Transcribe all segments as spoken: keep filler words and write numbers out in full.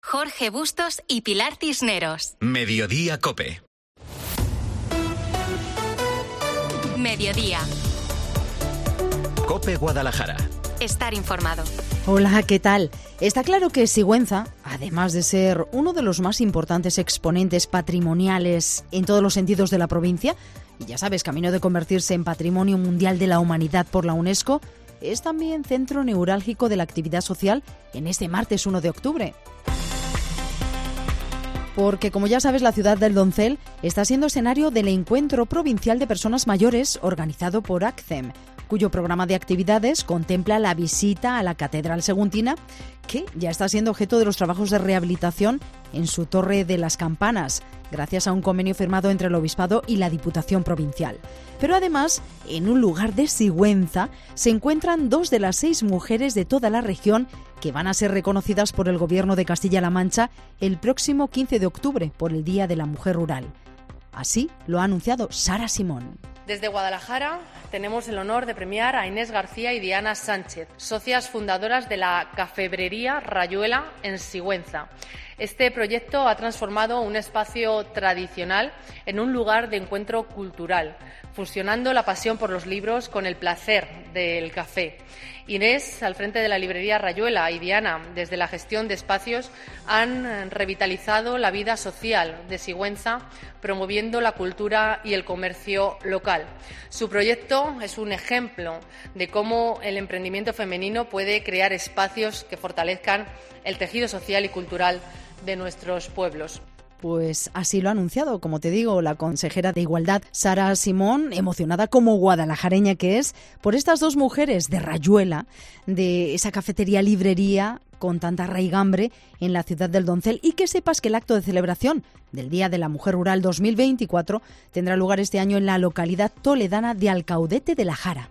Jorge Bustos y Pilar Cisneros. Mediodía COPE. Mediodía. COPE Guadalajara. Estar informado. Hola, ¿qué tal? Está claro que Sigüenza, además de ser uno de los más importantes exponentes patrimoniales en todos los sentidos de la provincia, y ya sabes, camino de convertirse en Patrimonio Mundial de la Humanidad por la UNESCO, es también centro neurálgico de la actividad social en este martes uno de octubre. Porque, como ya sabes, la ciudad del Doncel está siendo escenario del Encuentro Provincial de Personas Mayores organizado por ACCEM, cuyo programa de actividades contempla la visita a la Catedral Saguntina, que ya está siendo objeto de los trabajos de rehabilitación en su Torre de las Campanas, gracias a un convenio firmado entre el Obispado y la Diputación Provincial. Pero además, en un lugar de Sigüenza, se encuentran dos de las seis mujeres de toda la región que van a ser reconocidas por el Gobierno de Castilla-La Mancha el próximo quince de octubre por el Día de la Mujer Rural. Así lo ha anunciado Sara Simón. Desde Guadalajara tenemos el honor de premiar a Inés García y Diana Sánchez, socias fundadoras de la Cafebrería Rayuela en Sigüenza. Este proyecto ha transformado un espacio tradicional en un lugar de encuentro cultural, fusionando la pasión por los libros con el placer del café. Inés, al frente de la librería Rayuela, y Diana, desde la gestión de espacios, han revitalizado la vida social de Sigüenza, promoviendo la cultura y el comercio local. Su proyecto es un ejemplo de cómo el emprendimiento femenino puede crear espacios que fortalezcan el tejido social y cultural de nuestros pueblos. Pues así lo ha anunciado, como te digo, la consejera de Igualdad, Sara Simón, emocionada como guadalajareña que es, por estas dos mujeres de Rayuela, de esa cafetería-librería con tanta raigambre en la ciudad del Doncel, y que sepas que el acto de celebración del Día de la Mujer Rural dos mil veinticuatro tendrá lugar este año en la localidad toledana de Alcaudete de la Jara.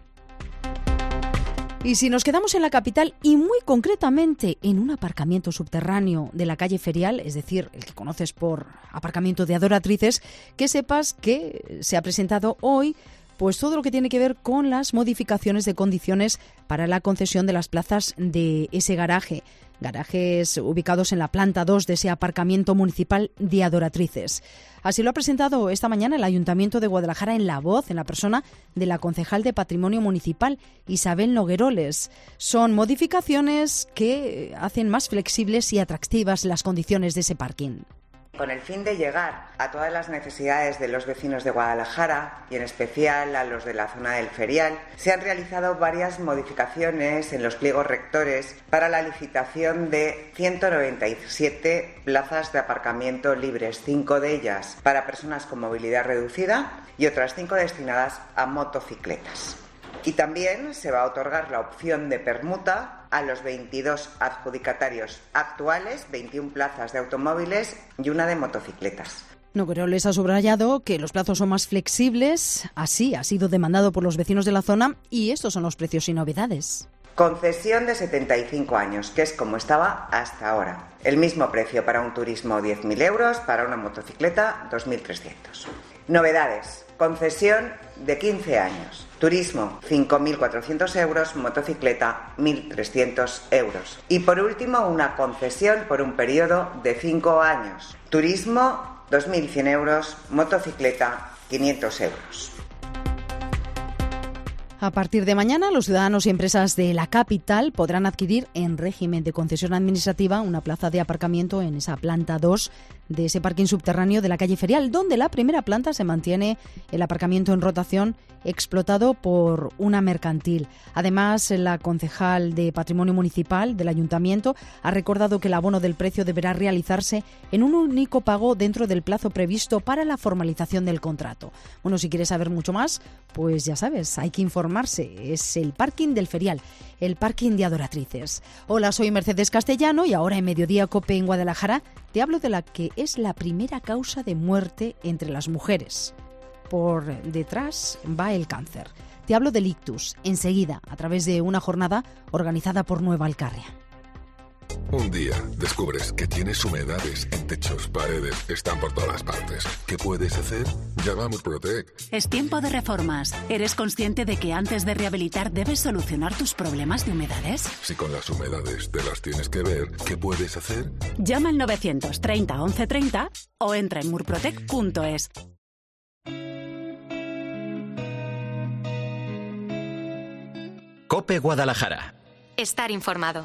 Y si nos quedamos en la capital y muy concretamente en un aparcamiento subterráneo de la calle Ferial, es decir, el que conoces por aparcamiento de Adoratrices, que sepas que se ha presentado hoy pues todo lo que tiene que ver con las modificaciones de condiciones para la concesión de las plazas de ese garaje. Garajes ubicados en la planta dos de ese aparcamiento municipal de Adoratrices. Así lo ha presentado esta mañana el Ayuntamiento de Guadalajara en La Voz, en la persona de la concejal de Patrimonio Municipal, Isabel Nogueroles. Son modificaciones que hacen más flexibles y atractivas las condiciones de ese parking. Con el fin de llegar a todas las necesidades de los vecinos de Guadalajara y en especial a los de la zona del Ferial, se han realizado varias modificaciones en los pliegos rectores para la licitación de ciento noventa y siete plazas de aparcamiento libres, cinco de ellas para personas con movilidad reducida y otras cinco destinadas a motocicletas. Y también se va a otorgar la opción de permuta a los veintidós adjudicatarios actuales, veintiuna plazas de automóviles y una de motocicletas. Nogueroles ha subrayado que los plazos son más flexibles, así ha sido demandado por los vecinos de la zona, y estos son los precios y novedades. Concesión de setenta y cinco años, que es como estaba hasta ahora. El mismo precio para un turismo, diez mil euros, para una motocicleta, dos mil trescientos. Novedades. Concesión de quince años. Turismo, cinco mil cuatrocientos euros, motocicleta, mil trescientos euros. Y por último, una concesión por un periodo de cinco años. Turismo, dos mil cien euros, motocicleta, quinientos euros. A partir de mañana, los ciudadanos y empresas de la capital podrán adquirir en régimen de concesión administrativa una plaza de aparcamiento en esa planta dos de ese parking subterráneo de la calle Ferial, donde la primera planta se mantiene el aparcamiento en rotación explotado por una mercantil. Además, la concejal de Patrimonio Municipal del Ayuntamiento ha recordado que el abono del precio deberá realizarse en un único pago dentro del plazo previsto para la formalización del contrato. Bueno, si quieres saber mucho más, pues ya sabes, hay que informarse. Es el parking del Ferial, el parking de Adoratrices. Hola, soy Mercedes Castellano y ahora en Mediodía COPE en Guadalajara te hablo de la que es la primera causa de muerte entre las mujeres. Por detrás va el cáncer. Te hablo del ictus enseguida, a través de una jornada organizada por Nueva Alcarria. Un día descubres que tienes humedades en techos, paredes, están por todas partes. ¿Qué puedes hacer? Llama a Murprotec. Es tiempo de reformas. ¿Eres consciente de que antes de rehabilitar debes solucionar tus problemas de humedades? Si con las humedades te las tienes que ver, ¿qué puedes hacer? Llama al novecientos treinta once treinta o entra en murprotec punto es. COPE Guadalajara. Estar informado.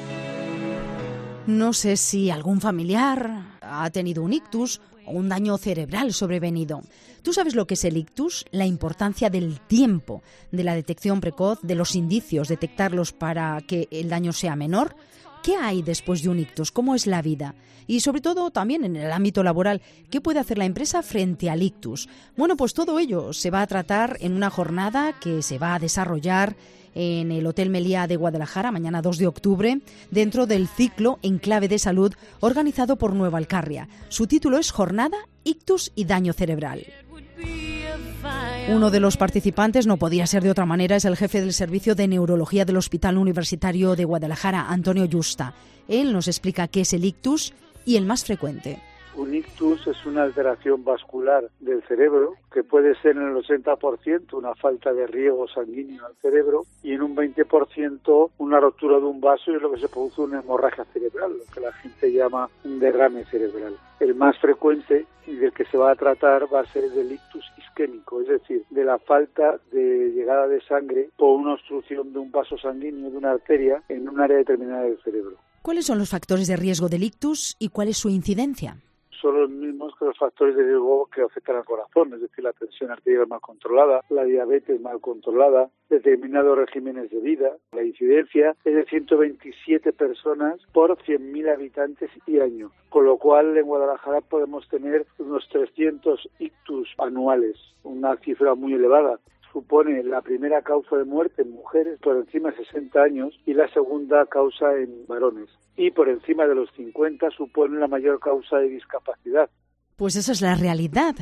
No sé si algún familiar ha tenido un ictus o un daño cerebral sobrevenido. ¿Tú sabes lo que es el ictus? La importancia del tiempo, de la detección precoz, de los indicios, detectarlos para que el daño sea menor. ¿Qué hay después de un ictus? ¿Cómo es la vida? Y sobre todo también en el ámbito laboral, ¿qué puede hacer la empresa frente al ictus? Bueno, pues todo ello se va a tratar en una jornada que se va a desarrollar en el Hotel Meliá de Guadalajara, mañana dos de octubre, dentro del ciclo En Clave de Salud organizado por Nueva Alcarria. Su título es Jornada, Ictus y Daño Cerebral. Uno de los participantes, no podía ser de otra manera, es el jefe del Servicio de Neurología del Hospital Universitario de Guadalajara, Antonio Yusta. Él nos explica qué es el ictus y el más frecuente. Un ictus es una alteración vascular del cerebro que puede ser en el ochenta por ciento una falta de riego sanguíneo al cerebro y en un veinte por ciento una rotura de un vaso y es lo que se produce una hemorragia cerebral, lo que la gente llama un derrame cerebral. El más frecuente y del que se va a tratar va a ser el del ictus isquémico, es decir, de la falta de llegada de sangre por una obstrucción de un vaso sanguíneo, de una arteria, en un área determinada del cerebro. ¿Cuáles son los factores de riesgo del ictus y cuál es su incidencia? Son los mismos que los factores de riesgo que afectan al corazón, es decir, la tensión arterial mal controlada, la diabetes mal controlada, determinados regímenes de vida. La incidencia es de ciento veintisiete personas por cien mil habitantes y año, con lo cual en Guadalajara podemos tener unos trescientos ictus anuales, una cifra muy elevada. Supone la primera causa de muerte en mujeres por encima de sesenta años y la segunda causa en varones. Y por encima de los cincuenta supone la mayor causa de discapacidad. Pues esa es la realidad.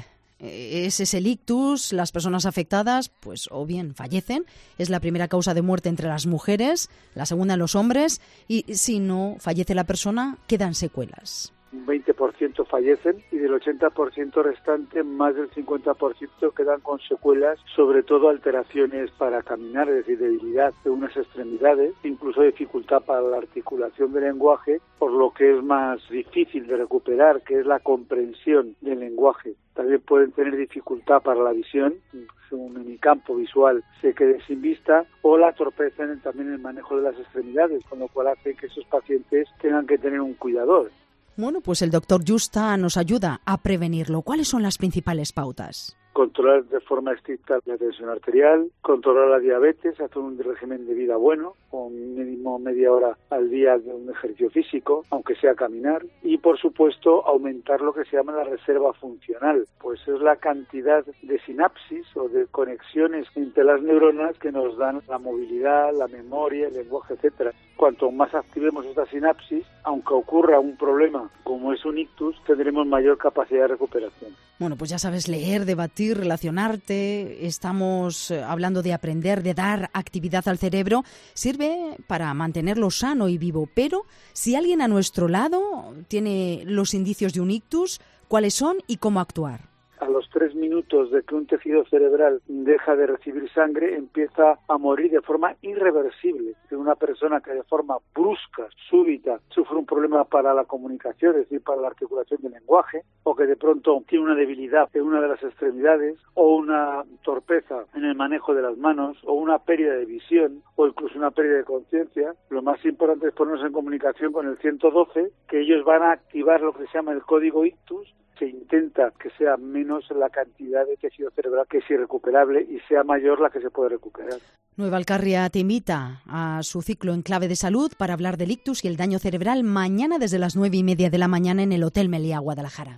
Ese es el ictus, las personas afectadas, pues o bien fallecen, es la primera causa de muerte entre las mujeres, la segunda en los hombres, y si no fallece la persona, quedan secuelas. Un veinte por ciento fallecen y del ochenta por ciento restante, más del cincuenta por ciento quedan con secuelas, sobre todo alteraciones para caminar, es decir, debilidad de unas extremidades, incluso dificultad para la articulación del lenguaje, por lo que es más difícil de recuperar, que es la comprensión del lenguaje. También pueden tener dificultad para la visión, un minicampo visual se quede sin vista, o la torpeza en, también en el manejo de las extremidades, con lo cual hace que esos pacientes tengan que tener un cuidador. Bueno, pues el doctor Yusta nos ayuda a prevenirlo. ¿Cuáles son las principales pautas? Controlar de forma estricta la tensión arterial, controlar la diabetes, hacer un régimen de vida bueno, con mínimo media hora al día de un ejercicio físico, aunque sea caminar, y por supuesto aumentar lo que se llama la reserva funcional, pues es la cantidad de sinapsis o de conexiones entre las neuronas que nos dan la movilidad, la memoria, el lenguaje, etcétera. Cuanto más activemos esta sinapsis, aunque ocurra un problema como es un ictus, tendremos mayor capacidad de recuperación. Bueno, pues ya sabes leer, debatir, relacionarte. Estamos hablando de aprender, de dar actividad al cerebro. Sirve para mantenerlo sano y vivo. Pero si alguien a nuestro lado tiene los indicios de un ictus, ¿cuáles son y cómo actuar? A los tres minutos de que un tejido cerebral deja de recibir sangre, empieza a morir de forma irreversible. De una persona que de forma brusca, súbita, sufre un problema para la comunicación, es decir, para la articulación del lenguaje, o que de pronto tiene una debilidad en una de las extremidades, o una torpeza en el manejo de las manos, o una pérdida de visión, o incluso una pérdida de conciencia, lo más importante es ponernos en comunicación con el ciento doce, que ellos van a activar lo que se llama el código ictus. Se intenta que sea menos la cantidad de tejido cerebral que es irrecuperable y sea mayor la que se puede recuperar. Nueva Alcarria te invita a su ciclo En Clave de Salud para hablar del ictus y el daño cerebral mañana desde las nueve y media de la mañana en el Hotel Meliá, Guadalajara.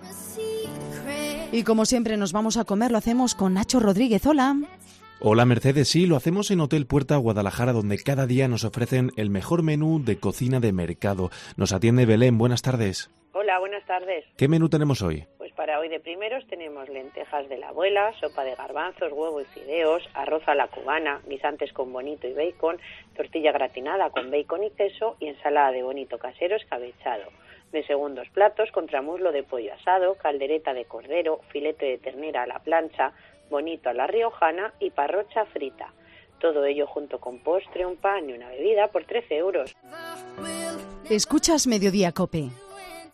Y como siempre nos vamos a comer, lo hacemos con Nacho Rodríguez. Hola. Hola Mercedes, sí, lo hacemos en Hotel Puerta Guadalajara, donde cada día nos ofrecen el mejor menú de cocina de mercado. Nos atiende Belén, buenas tardes. Hola, buenas tardes. ¿Qué menú tenemos hoy? Pues para hoy Hoy de primeros tenemos lentejas de la abuela, sopa de garbanzos, huevo y fideos, arroz a la cubana, guisantes con bonito y bacon, tortilla gratinada con bacon y queso y ensalada de bonito casero escabechado. De segundos platos, contramuslo de pollo asado, caldereta de cordero, filete de ternera a la plancha, bonito a la riojana y parrocha frita. Todo ello junto con postre, un pan y una bebida por trece euros. Escuchas Mediodía COPE.